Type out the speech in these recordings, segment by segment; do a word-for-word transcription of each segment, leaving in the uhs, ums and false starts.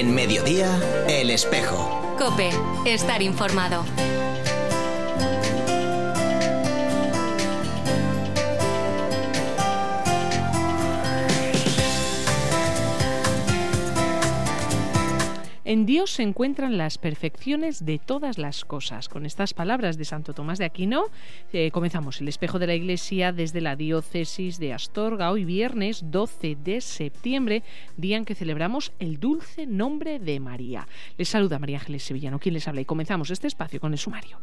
En Mediodía, El Espejo. COPE, estar informado. En Dios se encuentran las perfecciones de todas las cosas. Con estas palabras de Santo Tomás de Aquino eh, comenzamos el Espejo de la Iglesia desde la diócesis de Astorga, hoy viernes doce de septiembre, día en que celebramos el dulce nombre de María. Les saluda María Ángeles Sevillano, quien les habla, y comenzamos este espacio con el sumario.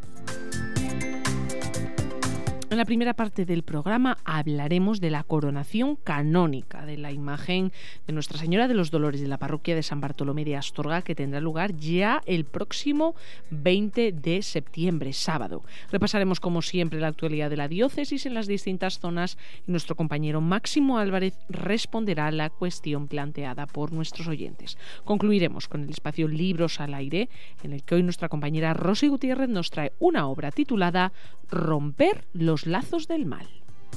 En la primera parte del programa hablaremos de la coronación canónica de la imagen de Nuestra Señora de los Dolores de la parroquia de San Bartolomé de Astorga, que tendrá lugar ya el próximo veinte de septiembre, sábado. Repasaremos, como siempre, la actualidad de la diócesis en las distintas zonas y nuestro compañero Máximo Álvarez responderá a la cuestión planteada por nuestros oyentes. Concluiremos con el espacio Libros al Aire, en el que hoy nuestra compañera Rosy Gutiérrez nos trae una obra titulada Romper los lazos del mal.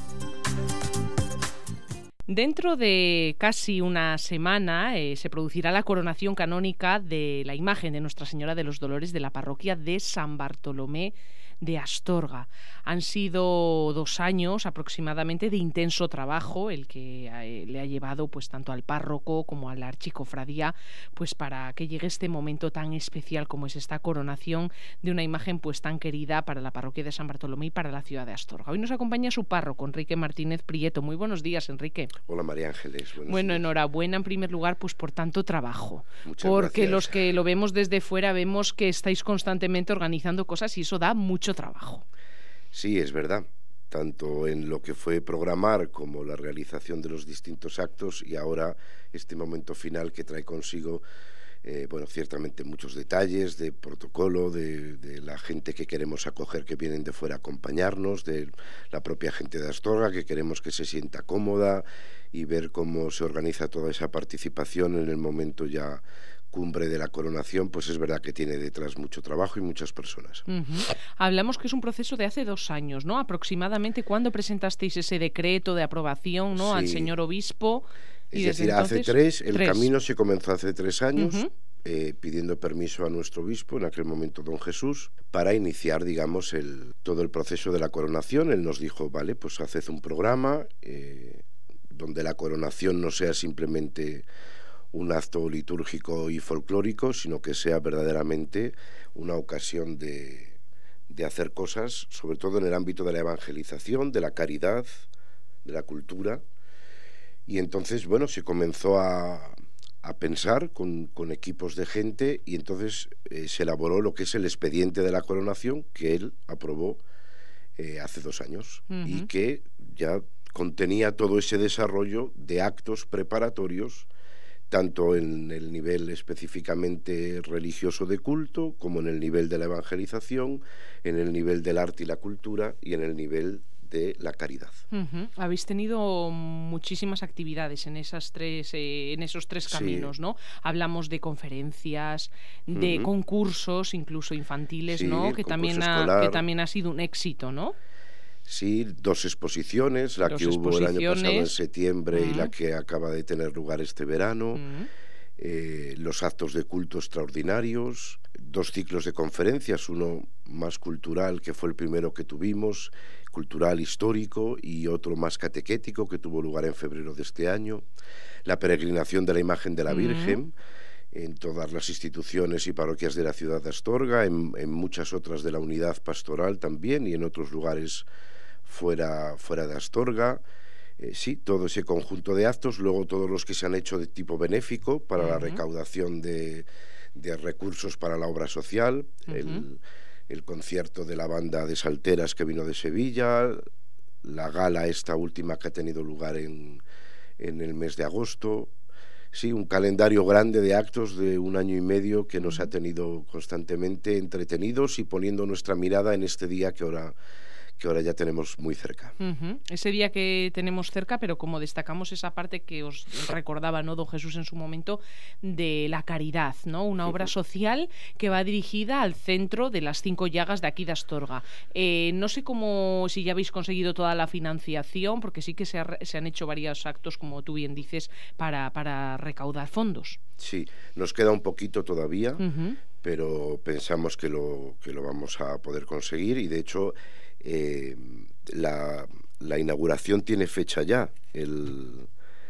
Dentro de casi una semana eh, se producirá la coronación canónica de la imagen de Nuestra Señora de los Dolores de la parroquia de San Bartolomé de Astorga. Han sido dos años aproximadamente de intenso trabajo el que eh, le ha llevado pues tanto al párroco como a la archicofradía pues para que llegue este momento tan especial como es esta coronación de una imagen pues tan querida para la parroquia de San Bartolomé y para la ciudad de Astorga. Hoy nos acompaña su párroco, Enrique Martínez Prieto. Muy buenos días, Enrique. Hola, María Ángeles. Bueno, días. Enhorabuena en primer lugar pues por tanto trabajo. Muchas porque gracias. Los que lo vemos desde fuera vemos que estáis constantemente organizando cosas y eso da mucho trabajo. Sí, es verdad, tanto en lo que fue programar como la realización de los distintos actos y ahora este momento final que trae consigo, eh, bueno, ciertamente muchos detalles de protocolo, de, de la gente que queremos acoger que vienen de fuera a acompañarnos, de la propia gente de Astorga que queremos que se sienta cómoda y ver cómo se organiza toda esa participación en el momento ya cumbre de la coronación, pues es verdad que tiene detrás mucho trabajo y muchas personas. Uh-huh. Hablamos que es un proceso de hace dos años, ¿no? Aproximadamente, ¿cuándo presentasteis ese decreto de aprobación, ¿no? Sí. Al señor obispo? Es y decir, entonces, hace tres, el tres. camino se comenzó hace tres años, Uh-huh. eh, pidiendo permiso a nuestro obispo, en aquel momento don Jesús, para iniciar, digamos, el, todo el proceso de la coronación. Él nos dijo, vale, pues haced un programa eh, donde la coronación no sea simplemente un acto litúrgico y folclórico, sino que sea verdaderamente una ocasión de, de hacer cosas, sobre todo en el ámbito de la evangelización, de la caridad, de la cultura. Y entonces, bueno, se comenzó a, a pensar con, con equipos de gente y entonces eh, se elaboró lo que es el expediente de la coronación que él aprobó eh, hace dos años uh-huh. y que ya contenía todo ese desarrollo de actos preparatorios tanto en el nivel específicamente religioso de culto, como en el nivel de la evangelización, en el nivel del arte y la cultura y en el nivel de la caridad. Uh-huh. Habéis tenido muchísimas actividades en esas tres, eh, en esos tres caminos, sí. ¿no? Hablamos de conferencias, de uh-huh. concursos, incluso infantiles, sí, ¿no? Que también, ha, que también ha sido un éxito, ¿no? Sí, dos exposiciones, la dos que hubo el año pasado en septiembre uh-huh. y la que acaba de tener lugar este verano, uh-huh. eh, los actos de culto extraordinarios, dos ciclos de conferencias, uno más cultural, que fue el primero que tuvimos, cultural histórico, y otro más catequético, que tuvo lugar en febrero de este año, la peregrinación de la imagen de la Virgen, uh-huh. en todas las instituciones y parroquias de la ciudad de Astorga, en, en muchas otras de la unidad pastoral también y en otros lugares fuera, fuera de Astorga. Eh, sí, todo ese conjunto de actos, luego todos los que se han hecho de tipo benéfico para uh-huh. la recaudación de, de recursos para la obra social, uh-huh. el, el concierto de la banda de Salteras que vino de Sevilla, la gala esta última que ha tenido lugar en, en el mes de agosto. Sí, un calendario grande de actos de un año y medio que nos ha tenido constantemente entretenidos y poniendo nuestra mirada en este día que ahora que ahora ya tenemos muy cerca. Uh-huh. Ese día que tenemos cerca, pero como destacamos esa parte que os recordaba, ¿no, don Jesús, en su momento, de la caridad, ¿no? Una obra uh-huh. social que va dirigida al centro de las cinco llagas de aquí de Astorga. Eh, no sé cómo, si ya habéis conseguido toda la financiación, porque sí que se, ha, se han hecho varios actos, como tú bien dices, para, para recaudar fondos. Sí, nos queda un poquito todavía, uh-huh. pero pensamos que lo, que lo vamos a poder conseguir, y de hecho eh, la, la inauguración tiene fecha ya, el,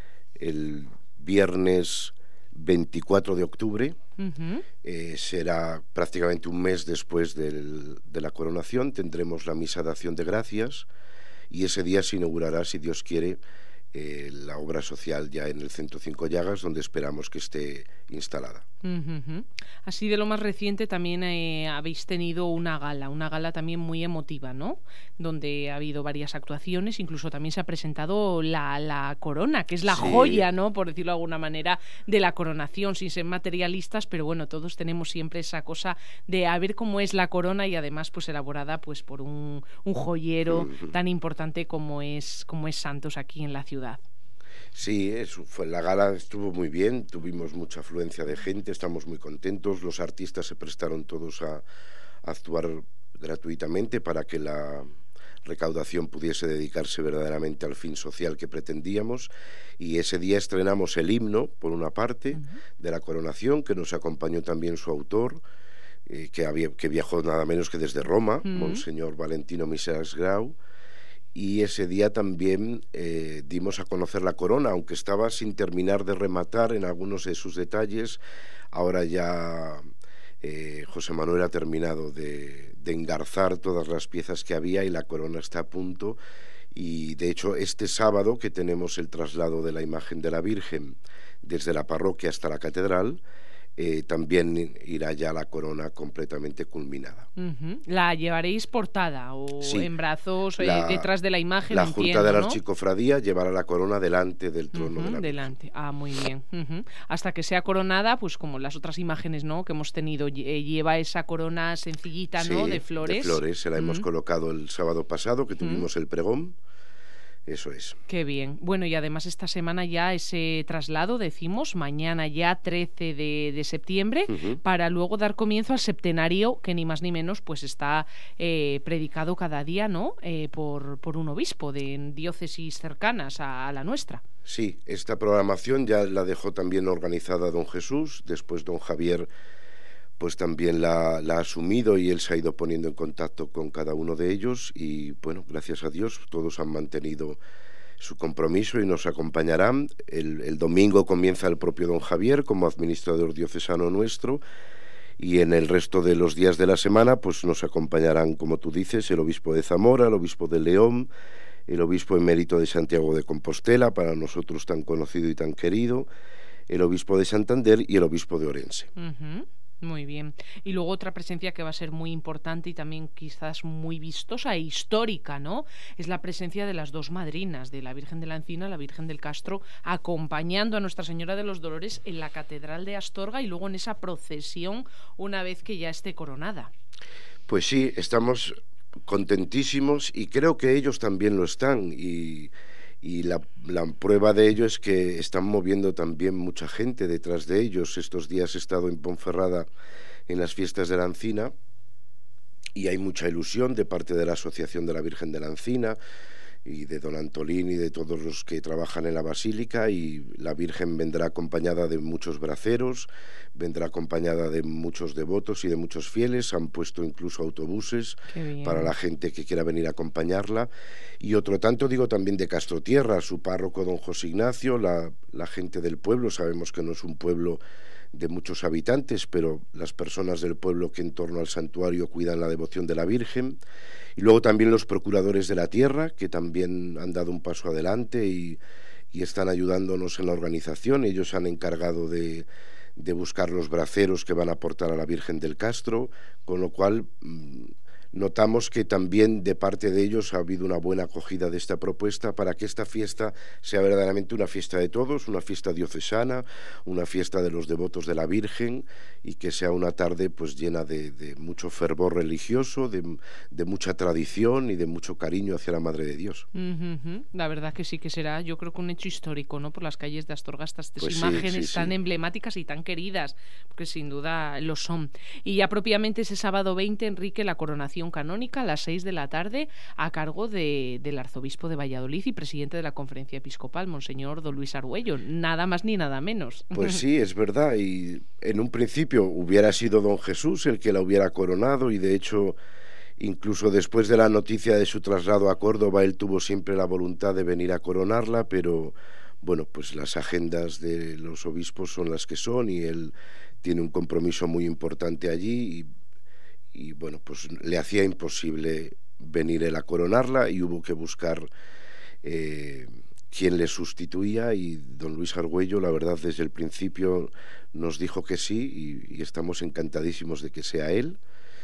el viernes veinticuatro de octubre, uh-huh. eh, será prácticamente un mes después del, de la coronación, tendremos la misa de acción de gracias, y ese día se inaugurará, si Dios quiere, Eh, la obra social ya en el Centro Cinco Llagas, donde esperamos que esté instalada. Uh-huh. Así de lo más reciente también eh, habéis tenido una gala, una gala también muy emotiva, ¿no? Donde ha habido varias actuaciones, incluso también se ha presentado la, la corona, que es la sí. joya, ¿no? Por decirlo de alguna manera, de la coronación, sin ser materialistas, pero bueno, todos tenemos siempre esa cosa de a ver cómo es la corona, y además pues elaborada pues por un, un joyero uh-huh. tan importante como es, como es Santos aquí en la ciudad. Sí, eso fue, la gala estuvo muy bien, tuvimos mucha afluencia de gente, estamos muy contentos, los artistas se prestaron todos a, a actuar gratuitamente para que la recaudación pudiese dedicarse verdaderamente al fin social que pretendíamos, y ese día estrenamos el himno, por una parte, uh-huh. de la coronación, que nos acompañó también su autor, eh, que, había, que viajó nada menos que desde Roma, uh-huh. Monseñor Valentino Miseras Grau. Y ese día también eh, dimos a conocer la corona, aunque estaba sin terminar de rematar en algunos de sus detalles. Ahora ya eh, José Manuel ha terminado de, de engarzar todas las piezas que había, y la corona está a punto. Y de hecho este sábado, que tenemos el traslado de la imagen de la Virgen desde la parroquia hasta la catedral, Eh, también irá ya la corona completamente culminada. Uh-huh. ¿La llevaréis portada o sí. en brazos, la, eh, detrás de la imagen? La entiendo, Junta de la ¿no? Archicofradía llevará la corona delante del trono uh-huh, de la delante. Virgen. Ah, muy bien. Uh-huh. Hasta que sea coronada, pues como las otras imágenes, ¿no?, que hemos tenido, eh, lleva esa corona sencillita, ¿no?, sí, de flores. de flores. Se la uh-huh. hemos colocado el sábado pasado, que tuvimos uh-huh. el pregón. Eso es. Qué bien. Bueno, y además esta semana ya ese traslado, decimos, mañana ya trece de, de septiembre, uh-huh. para luego dar comienzo al septenario, que ni más ni menos pues está eh, predicado cada día, ¿no?, eh, por, por un obispo de diócesis cercanas a, a la nuestra. Sí, esta programación ya la dejó también organizada don Jesús, después don Javier pues también la, la ha asumido, y él se ha ido poniendo en contacto con cada uno de ellos, y bueno, gracias a Dios todos han mantenido su compromiso y nos acompañarán. El, el domingo comienza el propio don Javier como administrador diocesano nuestro, y en el resto de los días de la semana pues nos acompañarán, como tú dices, el obispo de Zamora, el obispo de León, el obispo emérito de Santiago de Compostela, para nosotros tan conocido y tan querido, el obispo de Santander y el obispo de Orense. Uh-huh. Muy bien. Y luego otra presencia que va a ser muy importante y también quizás muy vistosa e histórica, ¿no?, es la presencia de las dos madrinas, de la Virgen de la Encina, la Virgen del Castro, acompañando a Nuestra Señora de los Dolores en la Catedral de Astorga, y luego en esa procesión una vez que ya esté coronada. Pues sí, estamos contentísimos, y creo que ellos también lo están, y... Y la, la prueba de ello es que están moviendo también mucha gente detrás de ellos. Estos días he estado en Ponferrada en las fiestas de la Encina, y hay mucha ilusión de parte de la Asociación de la Virgen de la Encina y de don Antolín y de todos los que trabajan en la Basílica, y la Virgen vendrá acompañada de muchos braceros, vendrá acompañada de muchos devotos y de muchos fieles. Han puesto incluso autobuses para la gente que quiera venir a acompañarla, y otro tanto, digo, también de Castrotierra, su párroco don José Ignacio, la, la gente del pueblo. Sabemos que no es un pueblo de muchos habitantes, pero las personas del pueblo que en torno al santuario cuidan la devoción de la Virgen. Y luego también los procuradores de la tierra, que también han dado un paso adelante y, y están ayudándonos en la organización. Ellos se han encargado de, de buscar los braceros que van a aportar a la Virgen del Castro, con lo cual mmm, notamos que también de parte de ellos ha habido una buena acogida de esta propuesta para que esta fiesta sea verdaderamente una fiesta de todos, una fiesta diocesana, una fiesta de los devotos de la Virgen, y que sea una tarde pues llena de, de mucho fervor religioso, de, de mucha tradición y de mucho cariño hacia la Madre de Dios. Uh-huh. La verdad que sí que será, yo creo que un hecho histórico, ¿no? Por las calles de Astorga, estas Pues sí, imágenes sí, tan sí. emblemáticas y tan queridas, porque sin duda lo son. Y ya propiamente ese sábado veinte, Enrique, la coronación canónica a las seis de la tarde a cargo de, del arzobispo de Valladolid y presidente de la Conferencia Episcopal, Monseñor don Luis Argüello, nada más ni nada menos. Pues sí, es verdad, y en un principio hubiera sido don Jesús el que la hubiera coronado, y de hecho, incluso después de la noticia de su traslado a Córdoba, él tuvo siempre la voluntad de venir a coronarla, pero bueno, pues las agendas de los obispos son las que son, y él tiene un compromiso muy importante allí, y y bueno, pues le hacía imposible venir él a coronarla, y hubo que buscar eh, quién le sustituía, y don Luis Argüello, la verdad, desde el principio nos dijo que sí, y, y estamos encantadísimos de que sea él.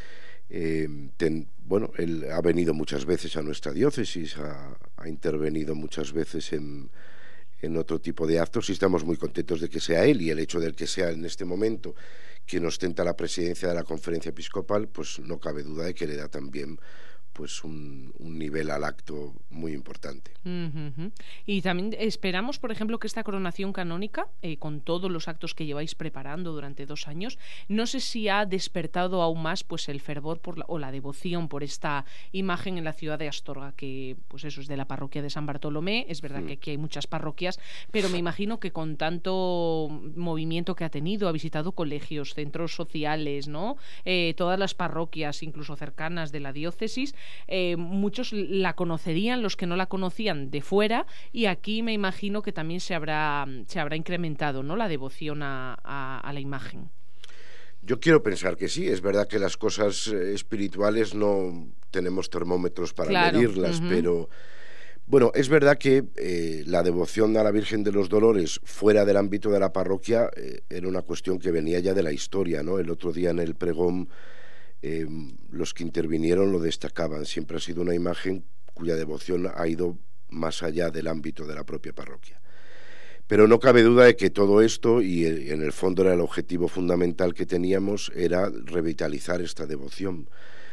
Eh, ten, bueno, él ha venido muchas veces a nuestra diócesis, ha, ha intervenido muchas veces en, en otro tipo de actos, y estamos muy contentos de que sea él, y el hecho de que sea en este momento quien ostenta la presidencia de la Conferencia Episcopal, pues no cabe duda de que le da también pues un, un nivel al acto muy importante. Uh-huh. Y también esperamos, por ejemplo, que esta coronación canónica, eh, con todos los actos que lleváis preparando durante dos años, no sé si ha despertado aún más pues el fervor por la, o la devoción por esta imagen en la ciudad de Astorga, que pues eso es de la parroquia de San Bartolomé. Es verdad mm. que aquí hay muchas parroquias, pero me imagino que con tanto movimiento que ha tenido, ha visitado colegios, centros sociales, ¿no? Eh, todas las parroquias, incluso cercanas de la diócesis. Eh, muchos la conocerían, los que no la conocían de fuera, y aquí me imagino que también se habrá, se habrá incrementado, ¿no?, la devoción a, a, a la imagen. Yo quiero pensar que sí. Es verdad que las cosas espirituales no tenemos termómetros para claro. medirlas, uh-huh. pero bueno, es verdad que eh, la devoción a la Virgen de los Dolores fuera del ámbito de la parroquia eh, era una cuestión que venía ya de la historia, ¿no? El otro día en el pregón Eh, los que intervinieron lo destacaban. Siempre ha sido una imagen cuya devoción ha ido más allá del ámbito de la propia parroquia. Pero no cabe duda de que todo esto, y en el fondo era el objetivo fundamental que teníamos, era revitalizar esta devoción.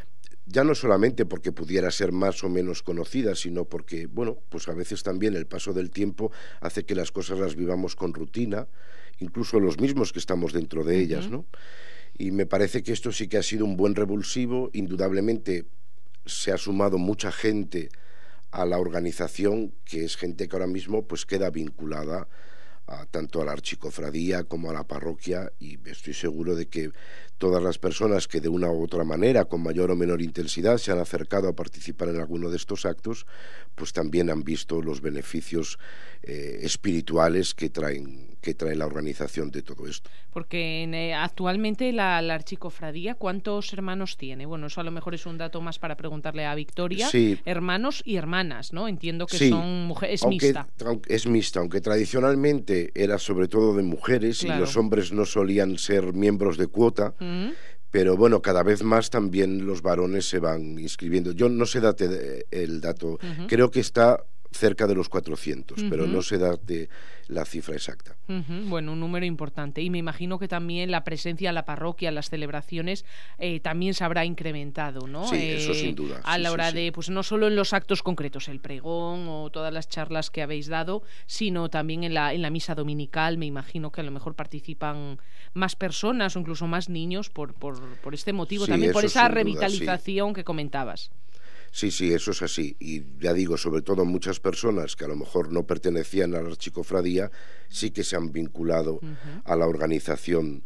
Ya no solamente porque pudiera ser más o menos conocida, sino porque, bueno, pues a veces también el paso del tiempo hace que las cosas las vivamos con rutina, incluso los mismos que estamos dentro de ellas, ¿no? Y me parece que esto sí que ha sido un buen revulsivo. Indudablemente se ha sumado mucha gente a la organización, que es gente que ahora mismo pues queda vinculada a, tanto a la archicofradía como a la parroquia, y estoy seguro de que todas las personas que de una u otra manera, con mayor o menor intensidad, se han acercado a participar en alguno de estos actos, pues también han visto los beneficios eh, espirituales que traen, que trae la organización de todo esto. Porque eh, actualmente la, la archicofradía, ¿cuántos hermanos tiene? Bueno, eso a lo mejor es un dato más para preguntarle a Victoria. Sí. Hermanos y hermanas, ¿no? Entiendo que sí. son mujeres, es aunque, mixta. Es mixta, aunque tradicionalmente era sobre todo de mujeres, claro. y los hombres no solían ser miembros de cuota. Uh-huh. Pero bueno, cada vez más también los varones se van inscribiendo. Yo no sé date el dato, uh-huh. creo que está cerca de los cuatrocientos, uh-huh. pero no se da de la cifra exacta. Uh-huh. Bueno, un número importante. Y me imagino que también la presencia en la parroquia, las celebraciones, eh, también se habrá incrementado, ¿no? Sí, eh, eso sin duda. A sí, la hora sí, de, sí. pues no solo en los actos concretos, el pregón o todas las charlas que habéis dado, sino también en la, en la misa dominical. Me imagino que a lo mejor participan más personas o incluso más niños por, por, por este motivo, sí, también por esa revitalización duda, sí. que comentabas. Sí, sí, eso es así. Y ya digo, sobre todo muchas personas que a lo mejor no pertenecían a la archicofradía, sí que se han vinculado uh-huh. a la organización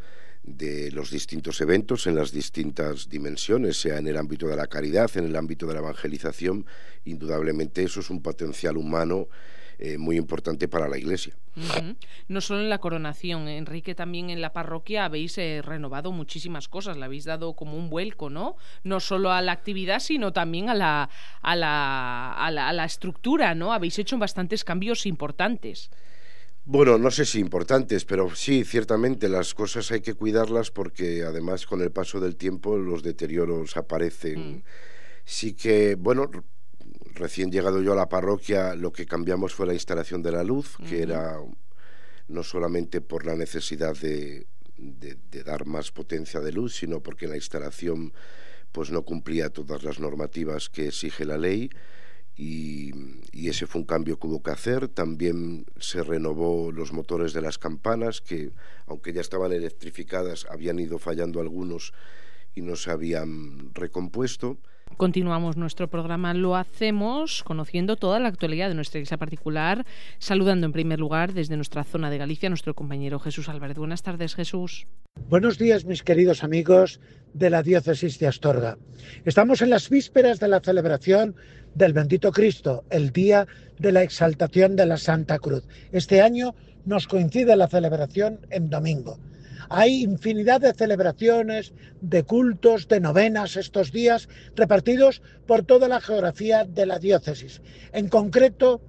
de los distintos eventos en las distintas dimensiones, sea en el ámbito de la caridad, en el ámbito de la evangelización. Indudablemente eso es un potencial humano Eh, muy importante para la Iglesia. Uh-huh. No solo en la coronación, Enrique, también en la parroquia habéis eh, renovado muchísimas cosas, le habéis dado como un vuelco, ¿no? No solo a la actividad, sino también a la, a la, a la, a la estructura, ¿no? Habéis hecho bastantes cambios importantes. Bueno, no sé si importantes, pero sí, ciertamente las cosas hay que cuidarlas porque además con el paso del tiempo los deterioros aparecen. Mm. Sí que, bueno, recién llegado yo a la parroquia, lo que cambiamos fue la instalación de la luz, uh-huh. que era no solamente por la necesidad de, de, de dar más potencia de luz, sino porque la instalación pues no cumplía todas las normativas que exige la ley, y, y ese fue un cambio que hubo que hacer. También se renovó los motores de las campanas, que aunque ya estaban electrificadas, habían ido fallando algunos y no se habían recompuesto. Continuamos nuestro programa, lo hacemos conociendo toda la actualidad de nuestra iglesia particular, saludando en primer lugar desde nuestra zona de Galicia a nuestro compañero Jesús Álvarez. Buenas tardes, Jesús. Buenos días, mis queridos amigos de la diócesis de Astorga. Estamos en las vísperas de la celebración del Bendito Cristo, el día de la exaltación de la Santa Cruz. Este año nos coincide la celebración en domingo. Hay infinidad de celebraciones, de cultos, de novenas estos días repartidos por toda la geografía de la diócesis. En concreto,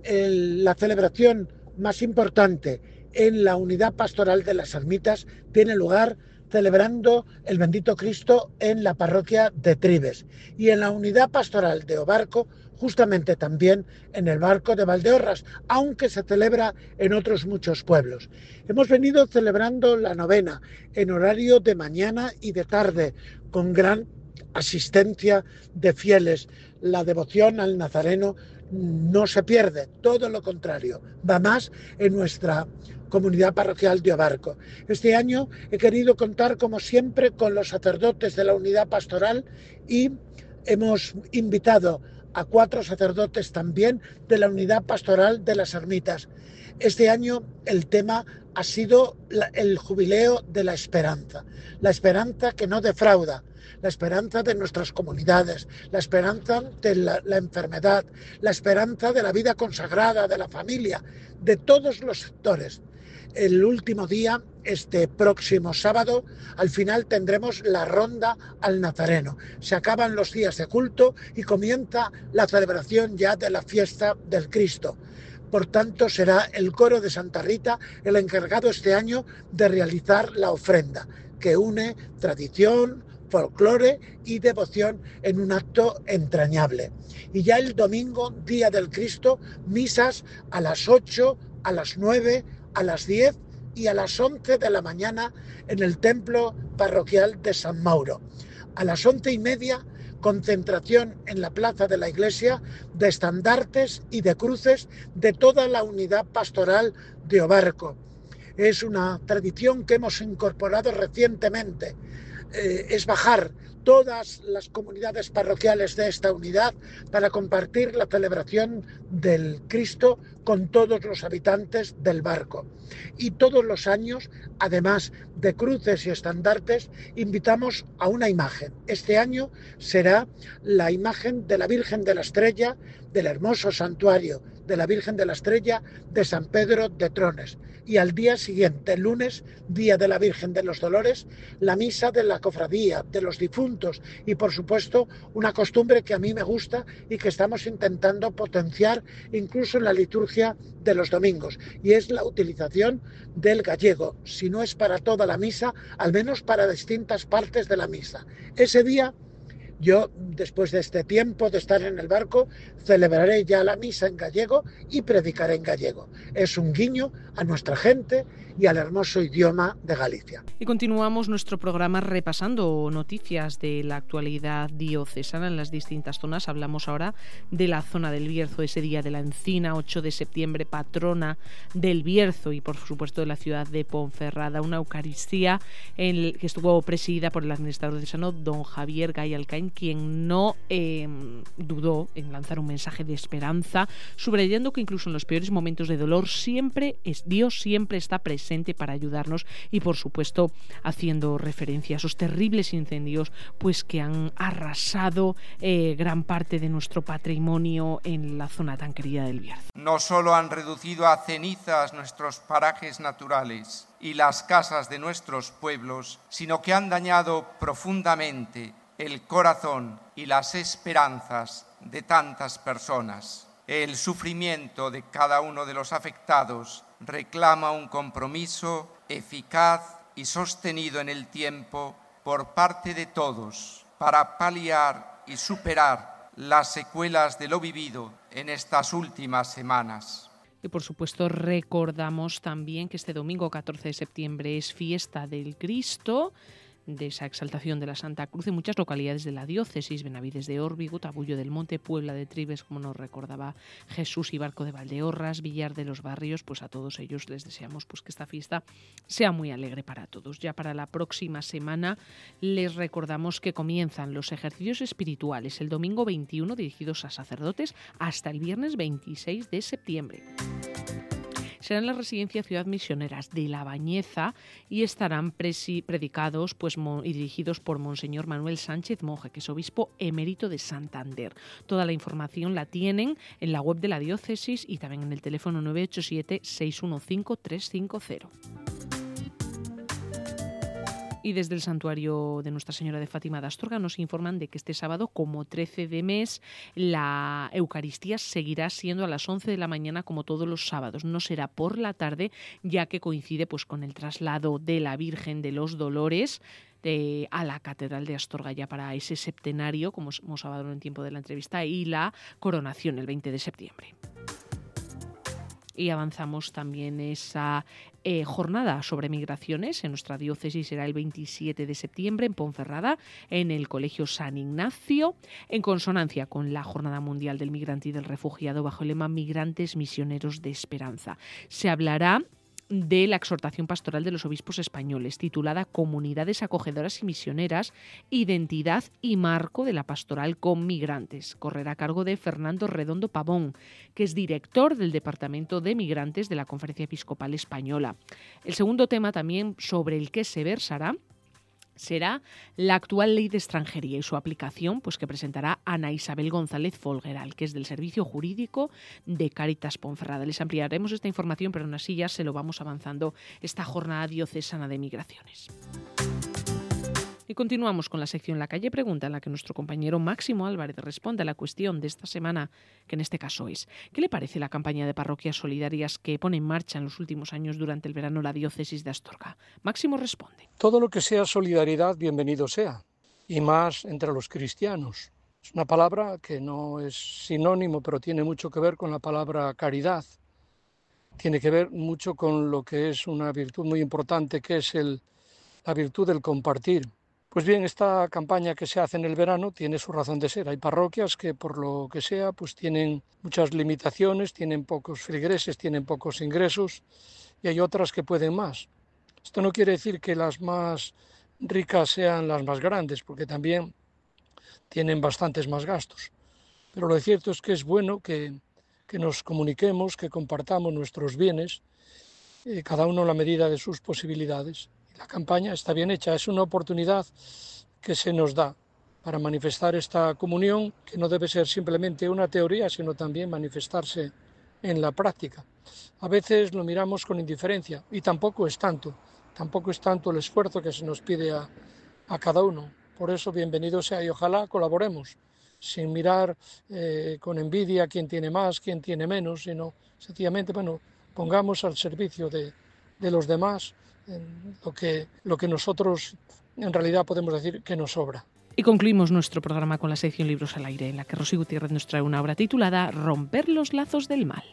el, la celebración más importante en la unidad pastoral de las ermitas tiene lugar celebrando el Bendito Cristo en la parroquia de Tribes, y en la unidad pastoral de Obarco justamente también en el barco de Valdeorras, aunque se celebra en otros muchos pueblos. Hemos venido celebrando la novena en horario de mañana y de tarde, con gran asistencia de fieles. La devoción al Nazareno no se pierde, todo lo contrario, va más en nuestra comunidad parroquial de Obarco. Este año he querido contar, como siempre, con los sacerdotes de la unidad pastoral, y hemos invitado a cuatro sacerdotes también de la unidad pastoral de las ermitas. Este año el tema ha sido la, el jubileo de la esperanza, la esperanza que no defrauda, la esperanza de nuestras comunidades, la esperanza de la, la enfermedad, la esperanza de la vida consagrada, de la familia, de todos los sectores. El último día, este próximo sábado, al final tendremos la ronda al Nazareno. Se acaban los días de culto y comienza la celebración ya de la fiesta del Cristo. Por tanto, será el coro de Santa Rita el encargado este año de realizar la ofrenda, que une tradición, folclore y devoción en un acto entrañable. Y ya el domingo, día del Cristo, misas a las ocho, a las nueve, a las diez y a las once de la mañana en el templo parroquial de San Mauro. A las once y media, concentración en la plaza de la iglesia de estandartes y de cruces de toda la unidad pastoral de Obarco. Es una tradición que hemos incorporado recientemente. Eh, es bajar todas las comunidades parroquiales de esta unidad para compartir la celebración del Cristo con todos los habitantes del barco. Y todos los años, además de cruces y estandartes, invitamos a una imagen. Este año será la imagen de la Virgen de la Estrella, del hermoso santuario de la Virgen de la Estrella de San Pedro de Trones. Y al día siguiente, el lunes, día de la Virgen de los Dolores, la misa de la cofradía, de los difuntos, y por supuesto una costumbre que a mí me gusta y que estamos intentando potenciar incluso en la liturgia de los domingos, y es la utilización del gallego, si no es para toda la misa, al menos para distintas partes de la misa. Ese día, yo, después de este tiempo de estar en el barco, celebraré ya la misa en gallego y predicaré en gallego. Es un guiño a nuestra gente y al hermoso idioma de Galicia. Y continuamos nuestro programa repasando noticias de la actualidad diocesana en las distintas zonas. Hablamos ahora de la zona del Bierzo, ese día de la Encina, ocho de septiembre, patrona del Bierzo, y por supuesto de la ciudad de Ponferrada. Una Eucaristía en el que estuvo presidida por el administrador diocesano, don Javier Gay Alcaín, quien no eh, dudó en lanzar un mensaje de esperanza, subrayando que incluso en los peores momentos de dolor siempre es Dios siempre está presente para ayudarnos, y por supuesto haciendo referencia a esos terribles incendios pues que han arrasado eh, gran parte de nuestro patrimonio en la zona tan querida del Bierzo. No solo han reducido a cenizas nuestros parajes naturales y las casas de nuestros pueblos, sino que han dañado profundamente el corazón y las esperanzas de tantas personas. El sufrimiento de cada uno de los afectados reclama un compromiso eficaz y sostenido en el tiempo por parte de todos para paliar y superar las secuelas de lo vivido en estas últimas semanas. Y por supuesto recordamos también que este domingo catorce de septiembre es fiesta del Cristo, de esa exaltación de la Santa Cruz en muchas localidades de la diócesis: Benavides de Órbigo, Tabullo del Monte, Puebla de Tribes, como nos recordaba Jesús, y Barco de Valdeorras, Villar de los Barrios. Pues a todos ellos les deseamos pues que esta fiesta sea muy alegre para todos. Ya para la próxima semana les recordamos que comienzan los ejercicios espirituales el domingo veintiuno, dirigidos a sacerdotes, hasta el viernes veintiséis de septiembre. Será en la residencia Ciudad Misioneras de La Bañeza y estarán presi- predicados pues, mo- y dirigidos por Monseñor Manuel Sánchez Monje, que es obispo emérito de Santander. Toda la información la tienen en la web de la diócesis y también en el teléfono nueve ocho siete, seis uno cinco, tres cinco cero. Y desde el santuario de Nuestra Señora de Fátima de Astorga nos informan de que este sábado, como trece de mes, la Eucaristía seguirá siendo a las once de la mañana como todos los sábados. No será por la tarde, ya que coincide pues, con el traslado de la Virgen de los Dolores de, a la Catedral de Astorga ya para ese septenario, como hemos hablado en el tiempo de la entrevista, y la coronación el veinte de septiembre. Y avanzamos también esa eh, jornada sobre migraciones. En nuestra diócesis será el veintisiete de septiembre en Ponferrada, en el Colegio San Ignacio, en consonancia con la Jornada Mundial del Migrante y del Refugiado, bajo el lema Migrantes Misioneros de Esperanza. Se hablará de la exhortación pastoral de los obispos españoles, titulada Comunidades acogedoras y misioneras, identidad y marco de la pastoral con migrantes. Correrá a cargo de Fernando Redondo Pavón, que es director del Departamento de Migrantes de la Conferencia Episcopal Española. El segundo tema también sobre el que se versará será la actual ley de extranjería y su aplicación, pues que presentará Ana Isabel González Folgueral, que es del Servicio Jurídico de Cáritas Ponferrada. Les ampliaremos esta información, pero aún así ya se lo vamos avanzando esta jornada diocesana de migraciones. Y continuamos con la sección La Calle Pregunta, en la que nuestro compañero Máximo Álvarez responde a la cuestión de esta semana, que en este caso es: ¿qué le parece la campaña de parroquias solidarias que pone en marcha en los últimos años durante el verano la diócesis de Astorga? Máximo responde: todo lo que sea solidaridad, bienvenido sea, y más entre los cristianos. Es una palabra que no es sinónimo, pero tiene mucho que ver con la palabra caridad. Tiene que ver mucho con lo que es una virtud muy importante, que es el, la virtud del compartir. Pues bien, esta campaña que se hace en el verano tiene su razón de ser. Hay parroquias que, por lo que sea, pues tienen muchas limitaciones, tienen pocos feligreses, tienen pocos ingresos, y hay otras que pueden más. Esto no quiere decir que las más ricas sean las más grandes, porque también tienen bastantes más gastos. Pero lo cierto es que es bueno que, que nos comuniquemos, que compartamos nuestros bienes, eh, cada uno a la medida de sus posibilidades. La campaña está bien hecha, es una oportunidad que se nos da para manifestar esta comunión, que no debe ser simplemente una teoría, sino también manifestarse en la práctica. A veces lo miramos con indiferencia y tampoco es tanto, tampoco es tanto el esfuerzo que se nos pide a, a cada uno. Por eso, bienvenido sea y ojalá colaboremos, sin mirar eh, con envidia quién tiene más, quién tiene menos, sino sencillamente, bueno, pongamos al servicio de, de los demás en lo que, lo que nosotros en realidad podemos decir que nos sobra. Y concluimos nuestro programa con la sección Libros al Aire, en la que Rosy Gutiérrez nos trae una obra titulada Romper los lazos del mal.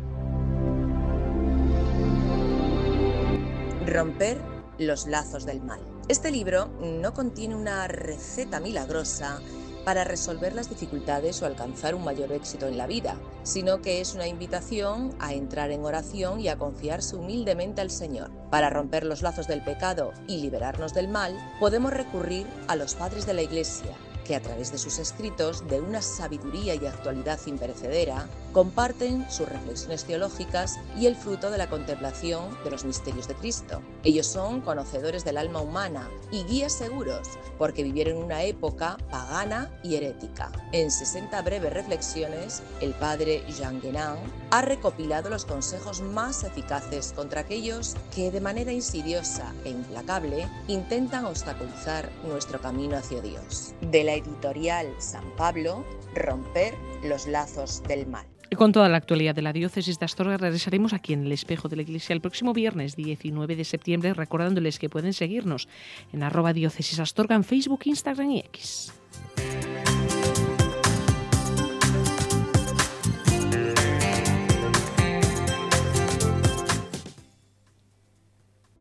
Romper los lazos del mal. Este libro no contiene una receta milagrosa para resolver las dificultades o alcanzar un mayor éxito en la vida, sino que es una invitación a entrar en oración y a confiarse humildemente al Señor. Para romper los lazos del pecado y liberarnos del mal, podemos recurrir a los padres de la Iglesia, que a través de sus escritos, de una sabiduría y actualidad imperecedera, comparten sus reflexiones teológicas y el fruto de la contemplación de los misterios de Cristo. Ellos son conocedores del alma humana y guías seguros, porque vivieron una época pagana y herética. En sesenta breves reflexiones, el padre Jean Guénin ha recopilado los consejos más eficaces contra aquellos que, de manera insidiosa e implacable, intentan obstaculizar nuestro camino hacia Dios. De la editorial San Pablo, Romper los lazos del mal. Y con toda la actualidad de la diócesis de Astorga regresaremos aquí en el Espejo de la Iglesia el próximo viernes diecinueve de septiembre, recordándoles que pueden seguirnos en arroba diócesis Astorga en Facebook, Instagram y X.